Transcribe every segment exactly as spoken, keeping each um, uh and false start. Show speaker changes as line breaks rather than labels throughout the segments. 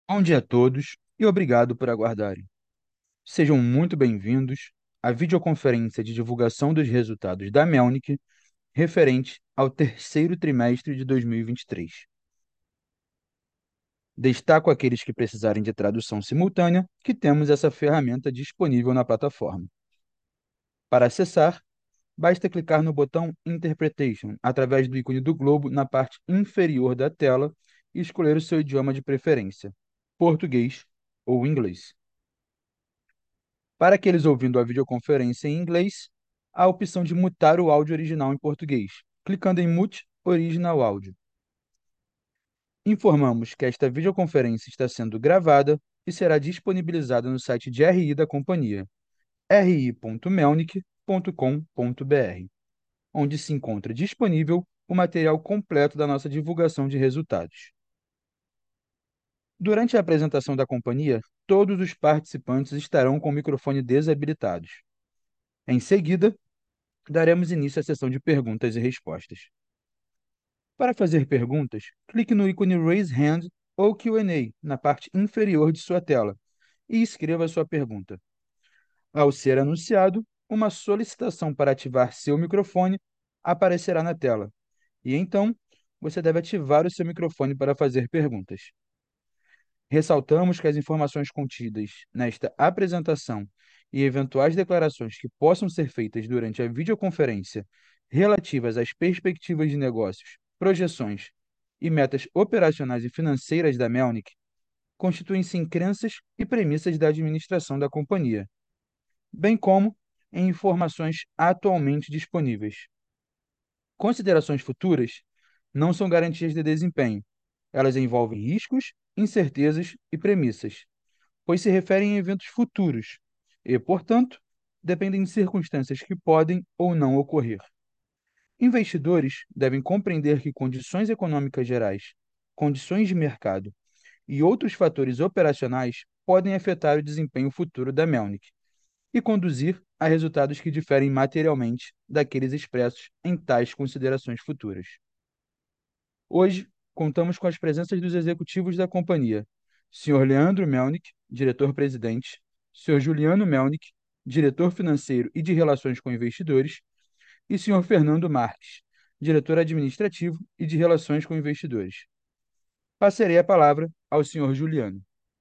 Bom dia a todos e obrigado por aguardarem. Sejam muito bem-vindos à videoconferência de divulgação dos resultados da Melnick referente ao terceiro trimestre de dois mil e vinte e três. Destaco aqueles que precisarem de tradução simultânea, que temos essa ferramenta disponível na plataforma. Para acessar, basta clicar no botão Interpretation através do ícone do globo na parte inferior da tela e escolher o seu idioma de preferência, português ou inglês. Para aqueles ouvindo a videoconferência em inglês, há a opção de mutar o áudio original em português, clicando em Mute Original Audio. Informamos que esta videoconferência está sendo gravada e será disponibilizada no site de R I da companhia, r i ponto melnick ponto com ponto b r, onde se encontra disponível o material completo da nossa divulgação de resultados. Durante a apresentação da companhia, todos os participantes estarão com o microfone desabilitados. Em seguida, daremos início à sessão de perguntas e respostas. Para fazer perguntas, clique no ícone Raise Hand ou Q and A na parte inferior de sua tela e escreva sua pergunta. Ao ser anunciado, uma solicitação para ativar seu microfone aparecerá na tela, e então você deve ativar o seu microfone para fazer perguntas. Ressaltamos que as informações contidas nesta apresentação e eventuais declarações que possam ser feitas durante a videoconferência relativas às perspectivas de negócios, projeções e metas operacionais e financeiras da Melnick constituem-se em crenças e premissas da administração da companhia, bem como em informações atualmente disponíveis. Considerações futuras não são garantias de desempenho. Elas envolvem riscos, incertezas e premissas, pois se referem a eventos futuros e, portanto, dependem de circunstâncias que podem ou não ocorrer. Investidores devem compreender que condições econômicas gerais, condições de mercado e outros fatores operacionais podem afetar o desempenho futuro da Melnick e conduzir a resultados que diferem materialmente daqueles expressos em tais considerações futuras. Hoje, contamos com as presenças dos executivos da companhia: senhor Leandro Melnick, diretor-presidente, senhor Juliano Melnick, diretor financeiro e de relações com investidores, e senhor Fernando Marques, diretor administrativo e de relações com investidores. Passarei a palavra ao senhor Juliano.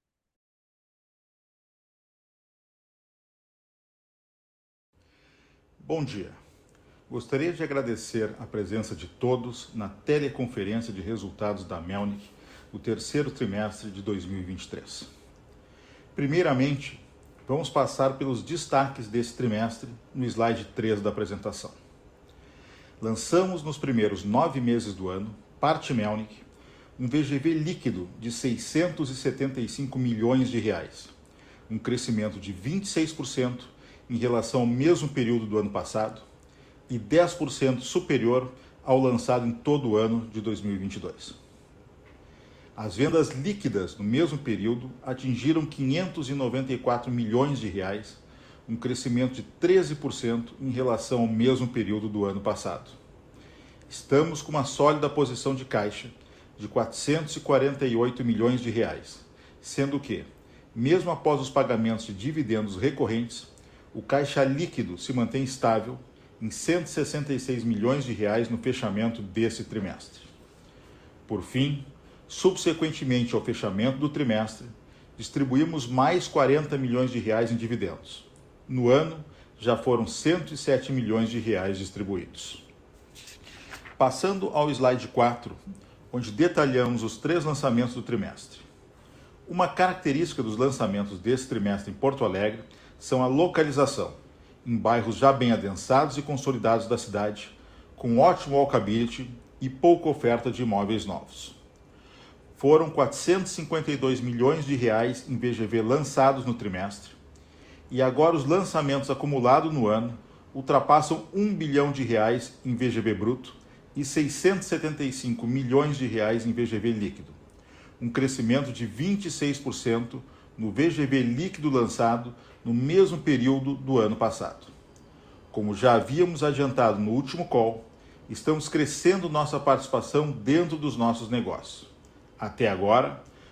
Bom dia. Gostaria de agradecer a presença de todos na teleconferência de resultados da Melnick do terceiro trimestre de dois mil e vinte e três. Primeiramente, vamos passar pelos destaques desse trimestre no slide três da apresentação. Lançamos nos primeiros nove meses do ano, parte Melnick, um V G V líquido de seiscentos e setenta e cinco milhões de reais, um crescimento de vinte e seis por cento em relação ao mesmo período do ano passado e dez por cento superior ao lançado em todo o ano de dois mil e vinte e dois. As vendas líquidas no mesmo período atingiram quinhentos e noventa e quatro milhões de reais, um crescimento de treze por cento em relação ao mesmo período do ano passado. Estamos com uma sólida posição de caixa de quatrocentos e quarenta e oito milhões de reais, sendo que, mesmo após os pagamentos de dividendos recorrentes, o caixa líquido se mantém estável em cento e sessenta e seis milhões de reais no fechamento desse trimestre. Por fim, subsequentemente ao fechamento do trimestre, distribuímos mais quarenta milhões de reais em dividendos. No ano, já foram cento e sete milhões de reais distribuídos. Passando ao slide quatro, onde detalhamos os três lançamentos do trimestre. Uma característica dos lançamentos desse trimestre em Porto Alegre são a localização, em bairros já bem adensados e consolidados da cidade, com ótimo walkability e pouca oferta de imóveis novos. Foram quatrocentos e cinquenta e dois milhões de reais em V G V lançados no trimestre, e agora os lançamentos acumulados no ano ultrapassam um bilhão de reais em V G V bruto e seiscentos e setenta e cinco milhões de reais em V G V líquido, um crescimento de vinte e seis por cento no V G V líquido lançado no mesmo período do ano passado. Como já havíamos adiantado no último call, estamos crescendo nossa participação dentro dos nossos negócios. Até agora,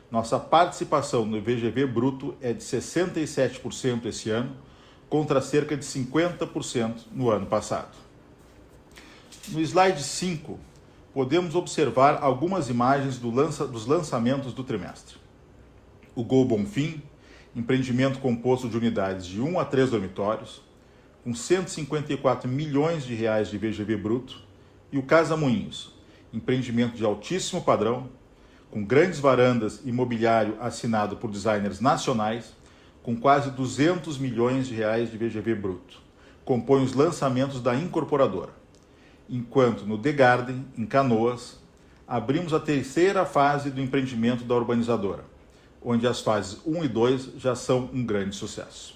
Nossa participação no V G V bruto é de sessenta e sete por cento esse ano, contra cerca de cinquenta por cento no ano passado. No slide cinco, podemos observar algumas imagens do lança, dos lançamentos do trimestre. O Gol Bonfim, empreendimento composto de unidades de um a três dormitórios, com cento e cinquenta e quatro milhões de reais de V G V bruto, e o Casa Moinhos, empreendimento de altíssimo padrão, com grandes varandas e mobiliário assinado por designers nacionais, com quase duzentos milhões de reais de V G V bruto. Compõe os lançamentos da incorporadora. Enquanto no The Garden, em Canoas, abrimos a terceira fase do empreendimento da urbanizadora, onde as fases um e dois já são um grande sucesso.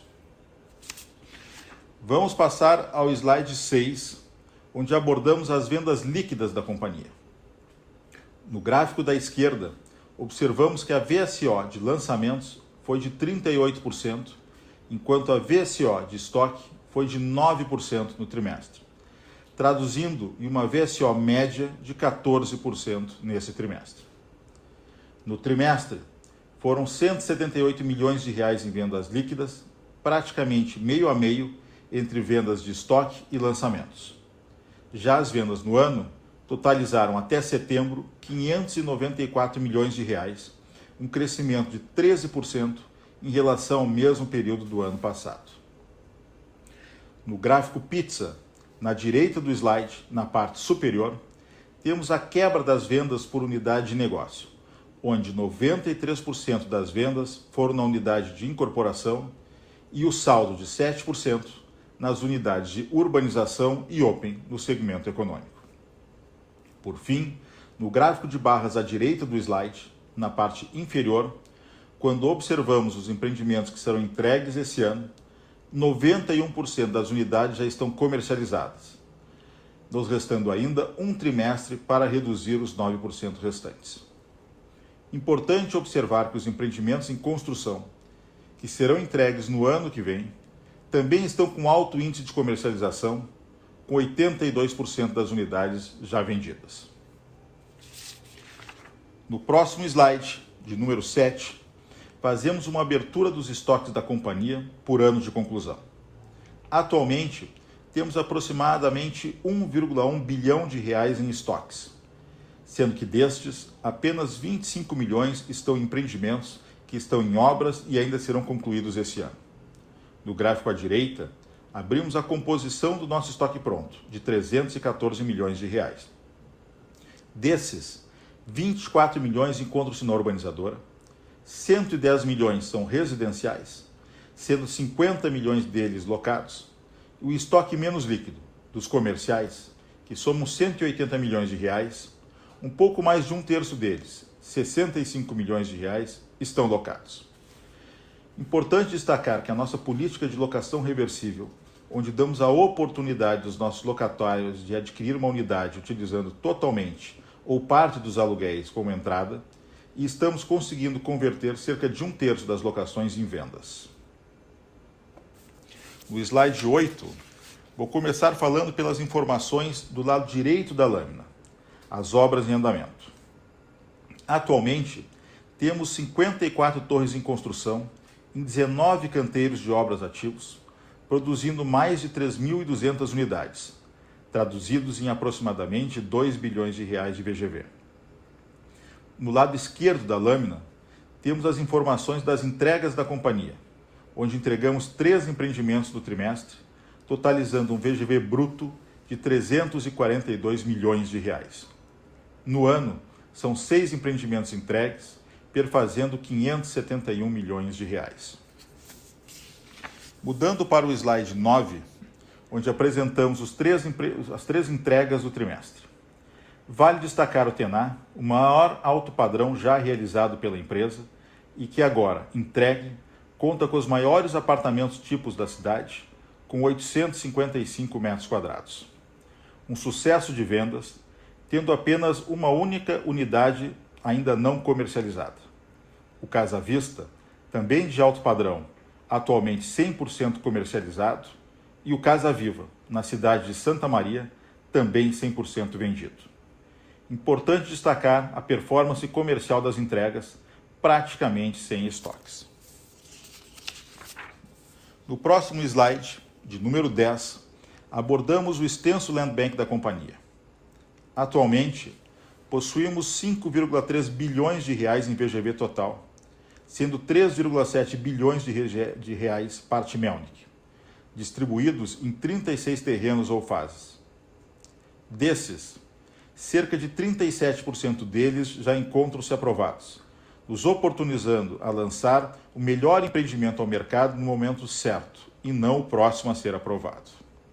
Vamos passar ao slide seis, onde abordamos as vendas líquidas da companhia. No gráfico da esquerda, observamos que a V S O de lançamentos foi de trinta e oito por cento, enquanto a V S O de estoque foi de nove por cento no trimestre, traduzindo em uma V S O média de quatorze por cento nesse trimestre. No trimestre, foram cento e setenta e oito milhões de reais em vendas líquidas, praticamente meio a meio entre vendas de estoque e lançamentos. Já as vendas no ano totalizaram até setembro quinhentos e noventa e quatro milhões de reais, um crescimento de treze por cento em relação ao mesmo período do ano passado. No gráfico pizza, na direita do slide, na parte superior, temos a quebra das vendas por unidade de negócio, onde noventa e três por cento das vendas foram na unidade de incorporação e o saldo de sete por cento nas unidades de urbanização e open no segmento econômico. Por fim, no gráfico de barras à direita do slide, na parte inferior, quando observamos os empreendimentos que serão entregues esse ano, noventa e um por cento das unidades já estão comercializadas, nos restando ainda um trimestre para reduzir os nove por cento restantes. Importante observar que os empreendimentos em construção, que serão entregues no ano que vem, também estão com alto índice de comercialização, com oitenta e dois por cento das unidades já vendidas. No próximo slide, de número sete, fazemos uma abertura dos estoques da companhia por ano de conclusão. Atualmente, temos aproximadamente um vírgula um bilhão de reais em estoques, sendo que destes, apenas vinte e cinco milhões estão em empreendimentos que estão em obras e ainda serão concluídos esse ano. No gráfico à direita, abrimos a composição do nosso estoque pronto, de trezentos e quatorze milhões de reais. Desses, vinte e quatro milhões encontram-se na urbanizadora, cento e dez milhões são residenciais, sendo cinquenta milhões deles locados, e o estoque menos líquido, dos comerciais, que somos cento e oitenta milhões de reais, um pouco mais de um terço deles, sessenta e cinco milhões de reais, estão locados. Importante destacar que a nossa política de locação reversível, onde damos a oportunidade dos nossos locatários de adquirir uma unidade utilizando totalmente ou parte dos aluguéis como entrada, e estamos conseguindo converter cerca de um terço das locações em vendas. No slide oito, vou começar falando pelas informações do lado direito da lâmina, as obras em andamento. Atualmente, temos cinquenta e quatro torres em construção, em dezenove canteiros de obras ativos, produzindo mais de três mil e duzentas unidades, traduzidos em aproximadamente dois bilhões de reais de V G V. No lado esquerdo da lâmina, temos as informações das entregas da companhia, onde entregamos três empreendimentos do trimestre, totalizando um V G V bruto de trezentos e quarenta e dois milhões de reais. No ano, são seis empreendimentos entregues, perfazendo quinhentos e setenta e um milhões de reais. Mudando para o slide nove, onde apresentamos os três, as três entregas do trimestre. Vale destacar o Tená, o maior alto padrão já realizado pela empresa e que agora, entregue, conta com os maiores apartamentos tipos da cidade, com oitocentos e cinquenta e cinco metros quadrados. Um sucesso de vendas, tendo apenas uma única unidade ainda não comercializada. O Casa Vista, também de alto padrão, atualmente cem por cento comercializado, e o Casa Viva, na cidade de Santa Maria, também cem por cento vendido. Importante destacar a performance comercial das entregas, praticamente sem estoques. No próximo slide, de número dez, abordamos o extenso land bank da companhia. Atualmente, possuímos cinco vírgula três bilhões de reais em V G V total, sendo três vírgula sete bilhões de reais parte Melnick, distribuídos em trinta e seis terrenos ou fases. Desses, cerca de trinta e sete por cento deles já encontram-se aprovados, nos oportunizando a lançar o melhor empreendimento ao mercado no momento certo, e não o próximo a ser aprovado.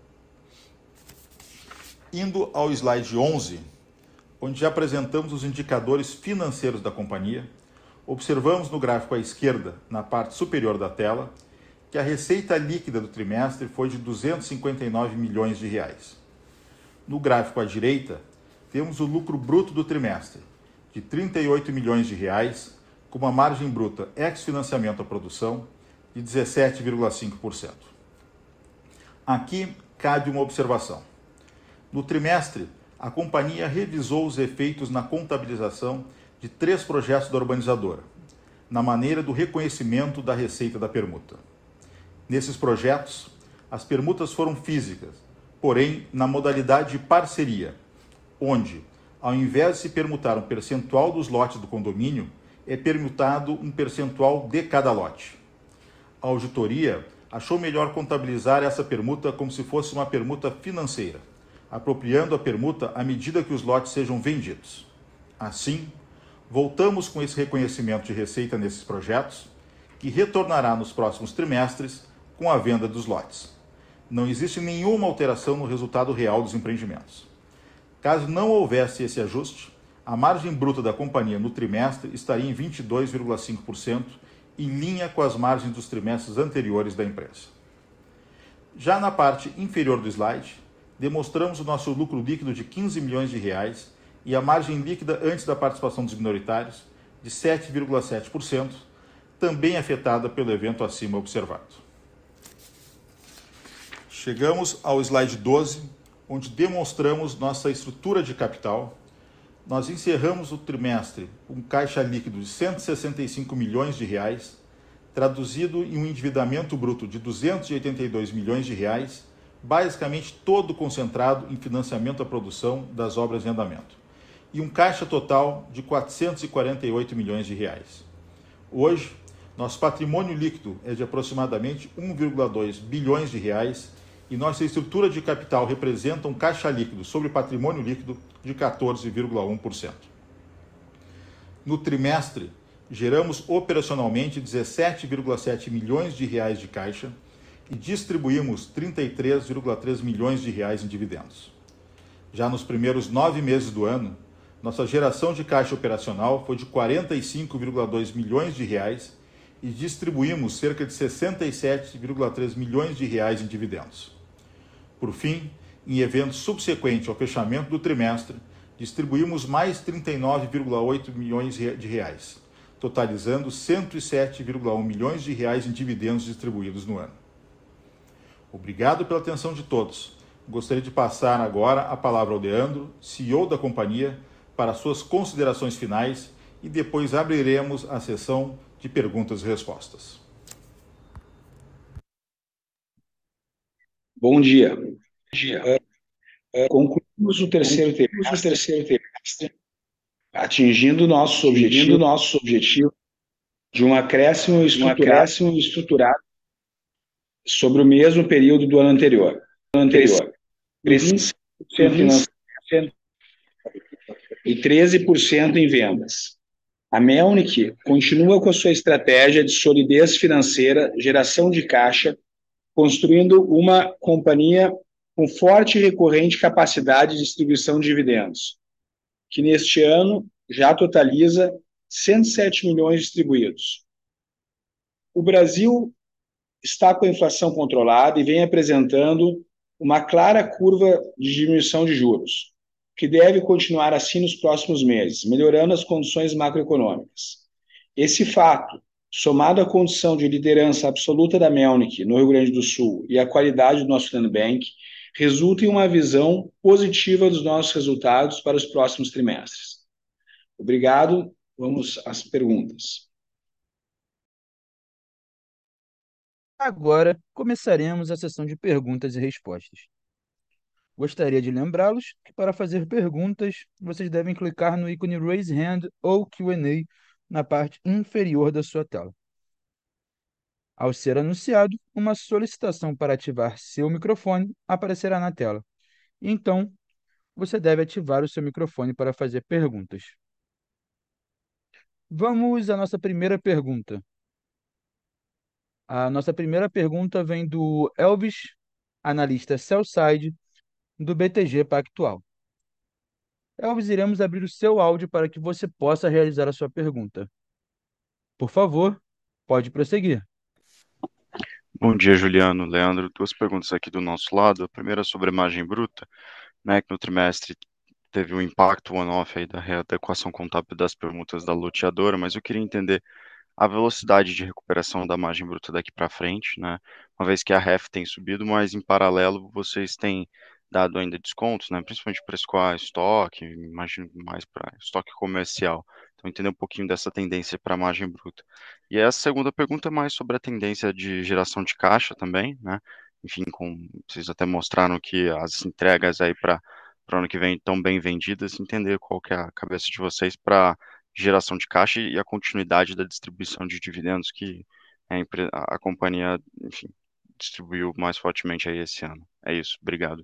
Indo ao slide onze, onde apresentamos os indicadores financeiros da companhia, observamos no gráfico à esquerda, na parte superior da tela, que a receita líquida do trimestre foi de duzentos e cinquenta e nove milhões de reais. No gráfico à direita, temos o lucro bruto do trimestre, de trinta e oito milhões de reais, com uma margem bruta ex-financiamento à produção de dezessete vírgula cinco por cento. Aqui cabe uma observação. No trimestre, a companhia revisou os efeitos na contabilização de três projetos da urbanizadora, na maneira do reconhecimento da receita da permuta. Nesses projetos, as permutas foram físicas, porém na modalidade de parceria, onde, ao invés de se permutar um percentual dos lotes do condomínio, é permutado um percentual de cada lote. A auditoria achou melhor contabilizar essa permuta como se fosse uma permuta financeira, apropriando a permuta à medida que os lotes sejam vendidos. Assim, voltamos com esse reconhecimento de receita nesses projetos, que retornará nos próximos trimestres com a venda dos lotes. Não existe nenhuma alteração no resultado real dos empreendimentos. Caso não houvesse esse ajuste, a margem bruta da companhia no trimestre estaria em vinte e dois vírgula cinco por cento, em linha com as margens dos trimestres anteriores da empresa. Já na parte inferior do slide, demonstramos o nosso lucro líquido de quinze milhões de reais e a margem líquida antes da participação dos minoritários de sete vírgula sete por cento, também afetada pelo evento acima observado. Chegamos ao slide doze, onde demonstramos nossa estrutura de capital. Nós encerramos o trimestre com um caixa líquido de cento e sessenta e cinco milhões de reais, traduzido em um endividamento bruto de duzentos e oitenta e dois milhões de reais, basicamente todo concentrado em financiamento à produção das obras em andamento, e um caixa total de quatrocentos e quarenta e oito milhões de reais. Hoje, nosso patrimônio líquido é de aproximadamente um vírgula dois bilhões de reais e nossa estrutura de capital representa um caixa líquido sobre patrimônio líquido de quatorze vírgula um por cento. No trimestre, geramos operacionalmente dezessete vírgula sete milhões de reais de caixa e distribuímos trinta e três vírgula três milhões de reais em dividendos. Já nos primeiros nove meses do ano, nossa geração de caixa operacional foi de quarenta e cinco vírgula dois milhões de reais e distribuímos cerca de sessenta e sete vírgula três milhões de reais em dividendos. Por fim, em evento subsequente ao fechamento do trimestre, distribuímos mais trinta e nove vírgula oito milhões de reais, totalizando cento e sete vírgula um milhões de reais em dividendos distribuídos no ano. Obrigado pela atenção de todos. Gostaria de passar agora a palavra ao Leandro, C E O da companhia, para suas considerações finais e depois abriremos a sessão de perguntas e respostas.
Bom dia. Bom dia. Uh, uh, concluímos o terceiro trimestre, terceiro trimestre atingindo nosso objetivo, nosso objetivo de um acréscimo estruturado, um estruturado sobre o mesmo período do ano anterior. Ano anterior. vinte por cento e treze por cento em vendas. A Melnick continua com a sua estratégia de solidez financeira, geração de caixa, construindo uma companhia com forte e recorrente capacidade de distribuição de dividendos, que neste ano já totaliza cento e sete milhões distribuídos. O Brasil está com a inflação controlada e vem apresentando uma clara curva de diminuição de juros, que deve continuar assim nos próximos meses, melhorando as condições macroeconômicas. Esse fato, somado à condição de liderança absoluta da Melnick no Rio Grande do Sul e à qualidade do nosso land bank, resulta em uma visão positiva dos nossos resultados para os próximos trimestres. Obrigado. Vamos às perguntas.
Agora começaremos a sessão de perguntas e respostas. Gostaria de lembrá-los que para fazer perguntas, vocês devem clicar no ícone Raise Hand ou Q and A na parte inferior da sua tela. Ao ser anunciado, uma solicitação para ativar seu microfone aparecerá na tela. Então, você deve ativar o seu microfone para fazer perguntas. Vamos à nossa primeira pergunta. A nossa primeira pergunta vem do Elvis, analista sell-side do B T G Pactual. Elvis, iremos abrir o seu áudio para que você possa realizar a sua pergunta. Por favor, pode prosseguir.
Bom dia, Juliano, Leandro. Duas perguntas aqui do nosso lado. A primeira é sobre a margem bruta, né, que no trimestre teve um impacto one-off aí da readequação contábil das permutas da loteadora, mas eu queria entender a velocidade de recuperação da margem bruta daqui para frente, né? Uma vez que a R E F tem subido, mas em paralelo vocês têm dado ainda descontos, né? Principalmente para escoar estoque, imagino mais para estoque comercial. Então, entender um pouquinho dessa tendência para a margem bruta. E a segunda pergunta é mais sobre a tendência de geração de caixa também, né? Enfim, com, vocês até mostraram que as entregas aí para o ano que vem estão bem vendidas, entender qual que é a cabeça de vocês para geração de caixa e a continuidade da distribuição de dividendos que a, empre- a a companhia, enfim, distribuiu mais fortemente aí esse ano. É isso, obrigado.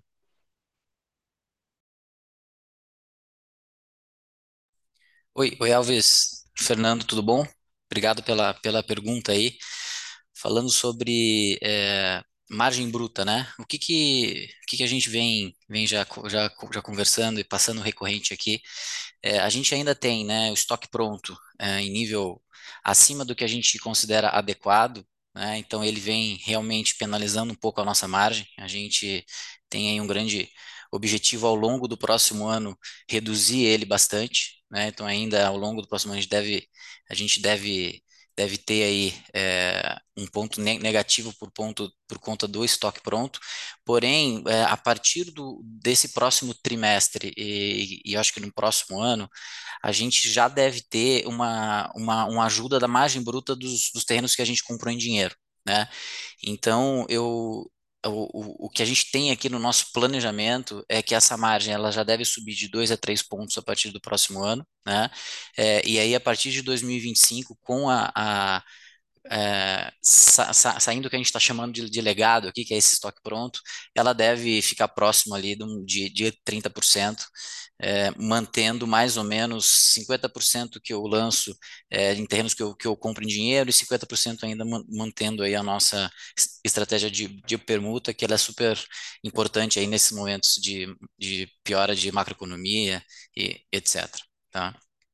Oi, oi Alves, Fernando, tudo bom? Obrigado pela, pela pergunta aí. Falando sobre é, margem bruta, né? O que que, o que que a gente vem, vem já, co- já, co- já conversando e passando recorrente aqui? É, a gente ainda tem, né, o estoque pronto é, em nível acima do que a gente considera adequado, né? Então ele vem realmente penalizando um pouco a nossa margem. A gente tem aí um grande objetivo ao longo do próximo ano reduzir ele bastante, né? Então ainda ao longo do próximo ano a gente deve, a gente deve, deve ter aí é, um ponto ne- negativo por ponto por conta do estoque pronto. Porém, é, a partir do, desse próximo trimestre e, e eu acho que no próximo ano a gente já deve ter uma, uma, uma ajuda da margem bruta dos, dos terrenos que a gente comprou em dinheiro, né? Então, eu, o, o, o que a gente tem aqui no nosso planejamento é que essa margem ela já deve subir de dois a três pontos a partir do próximo ano, né? É, e aí, a partir de dois mil e vinte e cinco, com a, a é, sa- sa- saindo do que a gente está chamando de, de legado aqui, que é esse estoque pronto, ela deve ficar próximo ali de, um- de, de trinta por cento, é, mantendo mais ou menos cinquenta por cento que eu lanço é, em terrenos que eu, que eu compro em dinheiro e cinquenta por cento ainda man- mantendo aí a nossa es- estratégia de, de permuta, que ela é super importante aí nesses momentos de, de piora de macroeconomia e etc. Tá?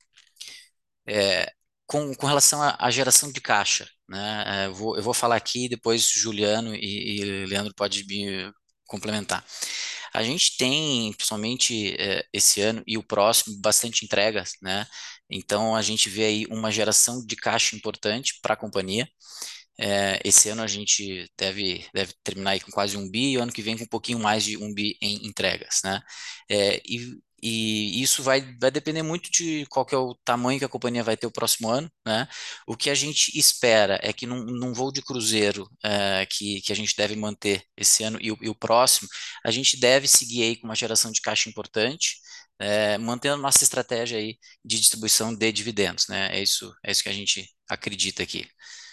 É, com, com relação à, à geração de caixa, né? é, eu vou, eu vou falar aqui, depois Juliano e, e Leandro pode me complementar. A gente tem, principalmente é, esse ano e o próximo, bastante entregas, né? Então a gente vê aí uma geração de caixa importante para a companhia. É, esse ano a gente deve, deve terminar aí com quase um bi, e o ano que vem com um pouquinho mais de um bi em entregas, né? É, e, e isso vai, vai depender muito de qual que é o tamanho que a companhia vai ter o próximo ano, né? O que a gente espera é que num, num voo de cruzeiro é, que, que a gente deve manter esse ano e o, e o próximo, a gente deve seguir aí com uma geração de caixa importante, é, mantendo nossa estratégia aí de distribuição de dividendos, né? É isso, é isso que a gente acredita aqui.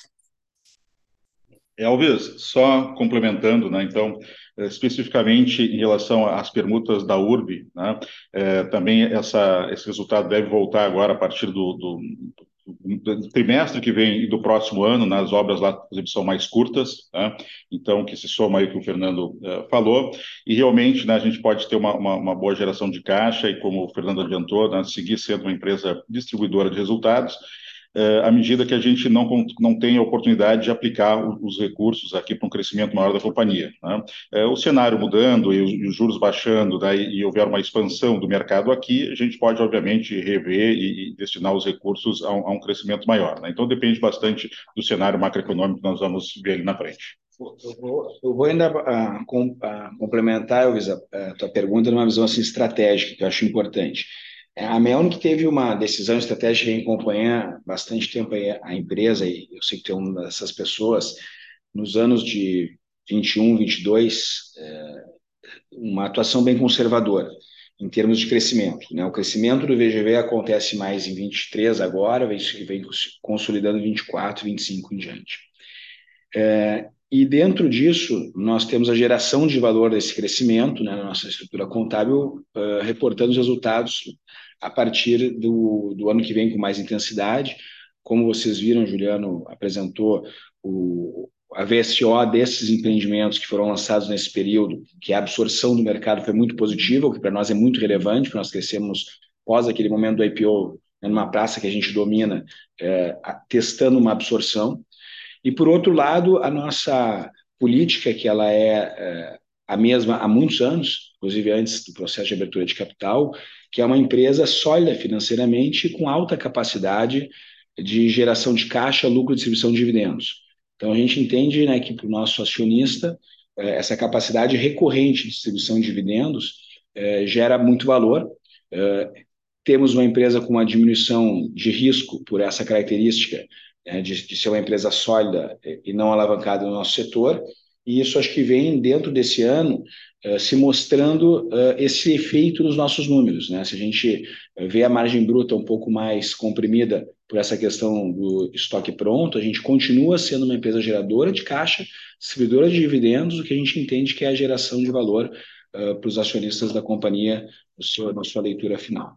Elvis, só complementando, né, então, eh, especificamente em relação às permutas da U R B, né, eh, também essa, esse resultado deve voltar agora a partir do, do, do trimestre que vem e do próximo ano, nas obras lá, inclusive, são mais curtas, né, então, que se soma aí o que o Fernando eh, falou, e realmente, né, a gente pode ter uma, uma, uma boa geração de caixa e, como o Fernando adiantou, né, seguir sendo uma empresa distribuidora de resultados, eh, à medida que a gente não, não tem a oportunidade de aplicar os recursos aqui para um crescimento maior da companhia, né? Eh, o cenário mudando e os, e os juros baixando, né, e, e houver uma expansão do mercado aqui, a gente pode, obviamente, rever e, e destinar os recursos a um, a um crescimento maior, né? Então, depende bastante do cenário macroeconômico que nós vamos ver ali na frente.
Eu vou, eu vou ainda ah, com- ah, complementar, Elvis, a, a tua pergunta numa visão assim, estratégica, que eu acho importante. É, A Melnick teve uma decisão estratégica em acompanhar bastante tempo aí a empresa, e eu sei que tu é uma dessas pessoas, nos anos de vinte e um, vinte e dois, é, uma atuação bem conservadora em termos de crescimento, né? O crescimento do V G V acontece mais em vinte e três agora, vem, vem consolidando em vinte e quatro, vinte e cinco em diante. É, e dentro disso, nós temos a geração de valor desse crescimento, né, na nossa estrutura contábil, uh, reportando os resultados a partir do, do ano que vem com mais intensidade. Como vocês viram, Juliano apresentou o, a V S O desses empreendimentos que foram lançados nesse período, que a absorção do mercado foi muito positiva, o que para nós é muito relevante, porque nós crescemos pós aquele momento do I P O, né, numa praça que a gente domina, é, testando uma absorção. E, por outro lado, a nossa política, que ela é, é a mesma há muitos anos, inclusive antes do processo de abertura de capital, que é uma empresa sólida financeiramente com alta capacidade de geração de caixa, lucro e distribuição de dividendos. Então, a gente entende, né, que para o nosso acionista, é, essa capacidade recorrente de distribuição de dividendos é, gera muito valor. É, temos uma empresa com uma diminuição de risco por essa característica, né, de, de ser uma empresa sólida e não alavancada no nosso setor, e isso acho que vem dentro desse ano uh, se mostrando uh, esse efeito nos nossos números, né? Se a gente vê a margem bruta um pouco mais comprimida por essa questão do estoque pronto, a gente continua sendo uma empresa geradora de caixa, distribuidora de dividendos, o que a gente entende que é a geração de valor uh, para os acionistas da companhia no seu, na sua leitura final.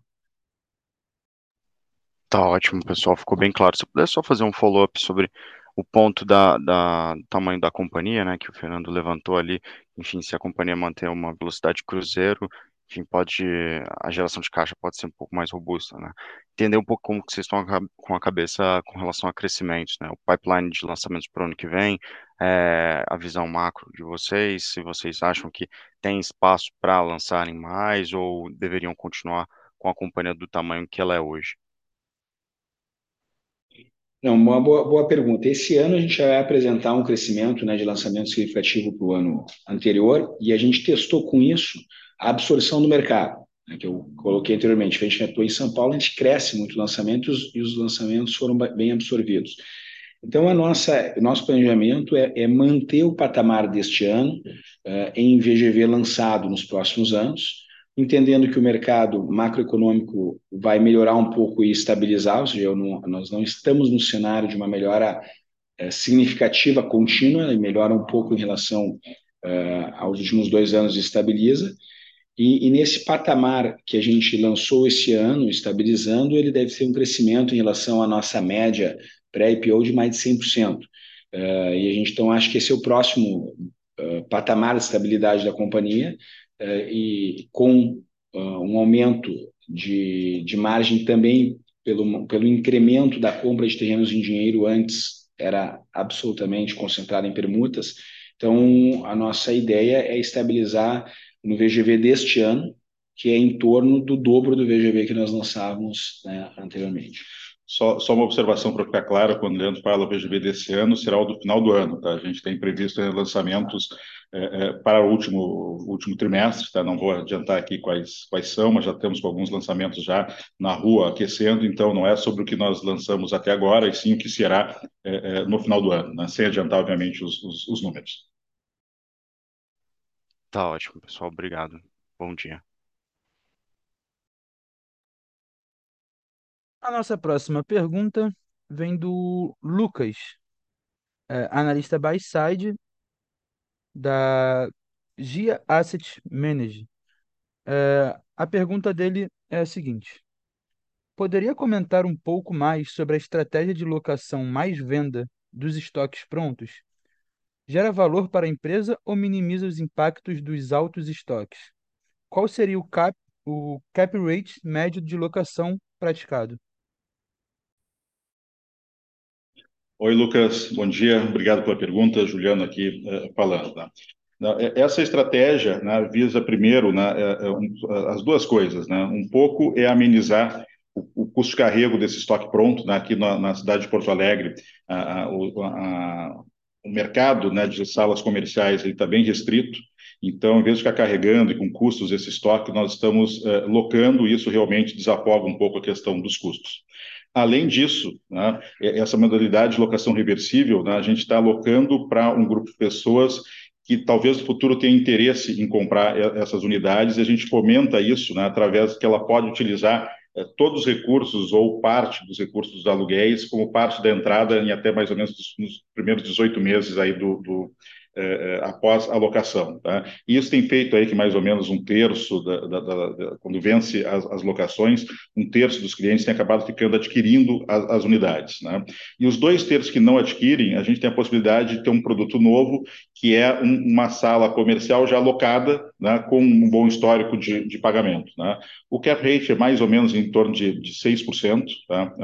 Tá ótimo, pessoal, ficou bem claro. Se eu puder só fazer um follow-up sobre o ponto da, da do tamanho da companhia, né, que o Fernando levantou ali, enfim, se a companhia manter uma velocidade cruzeiro, enfim, pode, a geração de caixa pode ser um pouco mais robusta, né? Entender um pouco como que vocês estão a- com a cabeça com relação a crescimentos, né? O pipeline de lançamentos para o ano que vem, é, a visão macro de vocês, se vocês acham que tem espaço para lançarem mais ou deveriam continuar com a companhia do tamanho que ela é hoje.
Não, uma boa, boa pergunta. Esse ano a gente já vai apresentar um crescimento, né, de lançamento significativo para o ano anterior, e a gente testou com isso a absorção do mercado, né, que eu coloquei anteriormente. A gente atua em São Paulo, a gente cresce muito lançamentos e os lançamentos foram bem absorvidos. Então, a nossa, o nosso planejamento é, é manter o patamar deste ano uh, em V G V lançado nos próximos anos, entendendo que o mercado macroeconômico vai melhorar um pouco e estabilizar, ou seja, não, nós não estamos no cenário de uma melhora é, significativa, contínua, e melhora um pouco em relação uh, aos últimos dois anos e estabiliza. E, e nesse patamar que a gente lançou esse ano, estabilizando, ele deve ter um crescimento em relação à nossa média pré-I P O de mais de cem por cento. Uh, e a gente, então, acha que esse é o próximo uh, patamar de estabilidade da companhia, uh, e com uh, um aumento de, de margem também pelo, pelo incremento da compra de terrenos em dinheiro, antes era absolutamente concentrada em permutas. Então, a nossa ideia é estabilizar no V G V deste ano, que é em torno do dobro do V G V que nós lançávamos, né, anteriormente.
Só, só uma observação para ficar claro, quando o Leandro fala o V G V desse ano, será o do final do ano, tá? A gente tem previsto lançamentos é, é, para o último, último trimestre, tá? Não vou adiantar aqui quais, quais são, mas já temos alguns lançamentos já na rua aquecendo, então não é sobre o que nós lançamos até agora, e sim o que será é, é, no final do ano, né? Sem adiantar, obviamente, os, os, os números.
Tá ótimo, pessoal. Obrigado. Bom dia.
A nossa próxima pergunta vem do Lucas, é, analista buy side da Gia Asset Management. É, a pergunta dele é a seguinte: poderia comentar um pouco mais sobre a estratégia de locação mais venda dos estoques prontos? Gera valor para a empresa ou minimiza os impactos dos altos estoques? Qual seria o cap, o cap rate médio de locação praticado?
Oi, Lucas, bom dia, obrigado pela pergunta, Juliano aqui eh, falando. Né? Não, eh, Essa estratégia, né, visa primeiro, né, eh, eh, um, as duas coisas, né? Um pouco é amenizar o, o custo de carrego desse estoque pronto, né, aqui na, na cidade de Porto Alegre, a, a, o, a, o mercado, né, de salas comerciais está bem restrito, então, em vez de ficar carregando e com custos esse estoque, nós estamos eh, locando, e isso realmente desafoga um pouco a questão dos custos. Além disso, né, essa modalidade de locação reversível, né, a gente está alocando para um grupo de pessoas que talvez no futuro tenha interesse em comprar essas unidades, e a gente fomenta isso, né, através que ela pode utilizar eh, todos os recursos ou parte dos recursos dos aluguéis como parte da entrada em até mais ou menos nos primeiros dezoito meses aí do, do eh, após a locação. Tá? E isso tem feito aí que mais ou menos um terço, da, da, da, da, quando vence as, as locações, um terço dos clientes tem acabado ficando adquirindo as, as unidades. Né? E os dois terços que não adquirem, a gente tem a possibilidade de ter um produto novo, que é um, uma sala comercial já alocada, né, com um bom histórico de, de pagamento. Né? O cap rate é mais ou menos em torno de, de seis por cento, tá?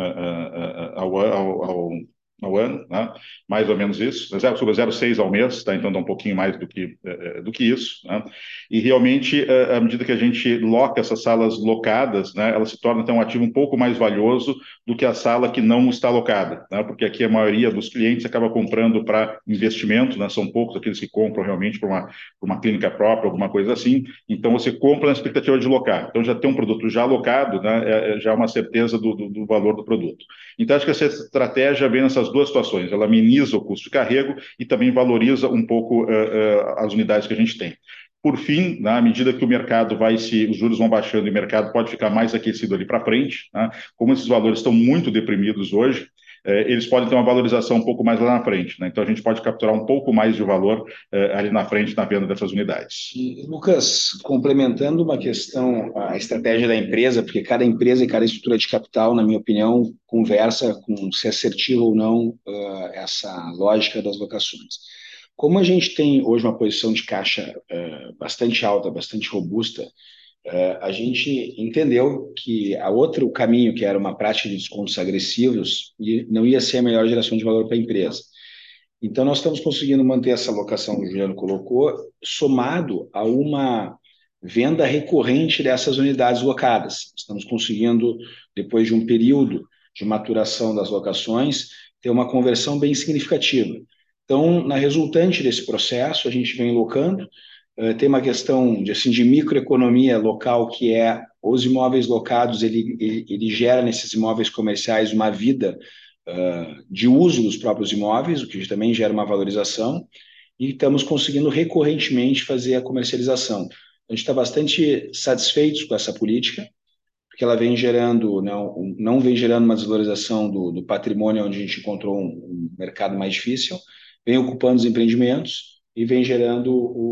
ao, ao, ao ao ano, né? Mais ou menos isso, zero vírgula zero seis ao mês, tá? Então dá um pouquinho mais do que, uh, do que isso, né? E realmente, uh, à medida que a gente loca essas salas locadas, né, ela se torna até um ativo um pouco mais valioso do que a sala que não está locada, né? Porque aqui a maioria dos clientes acaba comprando para investimento, né? São poucos aqueles que compram realmente para uma, uma clínica própria, alguma coisa assim, então você compra na expectativa de locar, então já tem um produto já alocado, né? É, é já uma certeza do, do, do valor do produto. Então acho que essa estratégia vem nessas duas situações, ela ameniza o custo de carrego e também valoriza um pouco uh, uh, as unidades que a gente tem. Por fim, né, à medida que o mercado vai se, os juros vão baixando e o mercado pode ficar mais aquecido ali para frente, né, como esses valores estão muito deprimidos hoje, eh, eles podem ter uma valorização um pouco mais lá na frente. Né? Então a gente pode capturar um pouco mais de valor eh, ali na frente na venda dessas unidades.
E, Lucas, complementando uma questão, a estratégia da empresa, porque cada empresa e cada estrutura de capital, na minha opinião, conversa com se é assertiva ou não uh, essa lógica das locações. Como a gente tem hoje uma posição de caixa uh, bastante alta, bastante robusta, uh, a gente entendeu que a outro caminho, que era uma prática de descontos agressivos, não ia ser a melhor geração de valor para a empresa. Então, nós estamos conseguindo manter essa alocação que o Juliano colocou, somado a uma venda recorrente dessas unidades locadas. Estamos conseguindo, depois de um período de maturação das locações, ter uma conversão bem significativa. Então, na resultante desse processo, a gente vem locando, uh, tem uma questão de, assim, de microeconomia local, que é os imóveis locados, ele, ele, ele gera nesses imóveis comerciais uma vida uh, de uso dos próprios imóveis, o que também gera uma valorização, e estamos conseguindo recorrentemente fazer a comercialização. A gente está bastante satisfeitos com essa política, porque ela vem gerando, não, não vem gerando uma desvalorização do, do patrimônio onde a gente encontrou um, um mercado mais difícil, vem ocupando os empreendimentos e vem gerando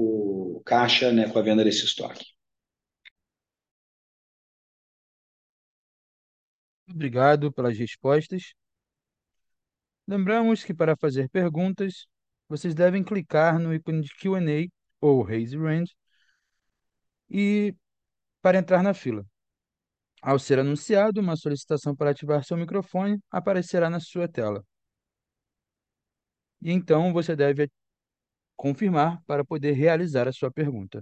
o caixa, né, com a venda desse estoque.
Obrigado pelas respostas. Lembramos que para fazer perguntas, vocês devem clicar no ícone de Q and A ou Raise Hand e para entrar na fila. Ao ser anunciado, uma solicitação para ativar seu microfone aparecerá na sua tela. E então você deve confirmar para poder realizar a sua pergunta.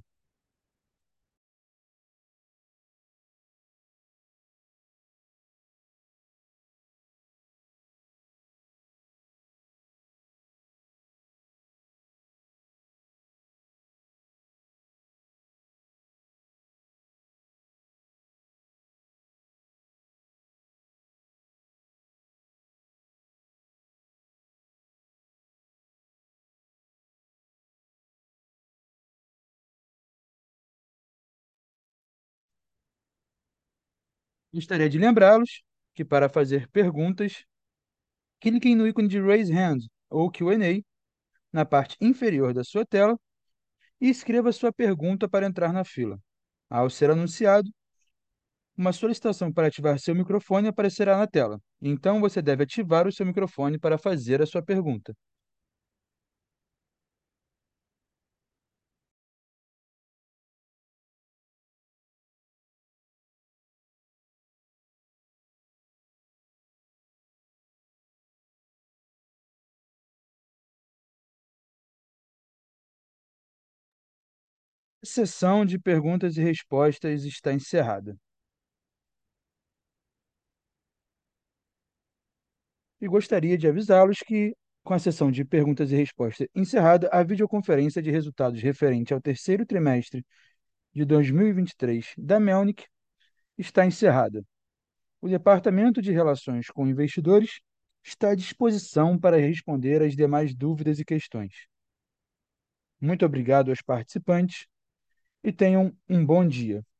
Gostaria de lembrá-los que para fazer perguntas, cliquem no ícone de Raise Hand ou Q and A na parte inferior da sua tela e escreva sua pergunta para entrar na fila. Ao ser anunciado, uma solicitação para ativar seu microfone aparecerá na tela. Então você deve ativar o seu microfone para fazer a sua pergunta. A sessão de perguntas e respostas está encerrada. E gostaria de avisá-los que, com a sessão de perguntas e respostas encerrada, a videoconferência de resultados referente ao terceiro trimestre de dois mil e vinte e três da Melnick está encerrada. O Departamento de Relações com Investidores está à disposição para responder às demais dúvidas e questões. Muito obrigado aos participantes e tenham um bom dia.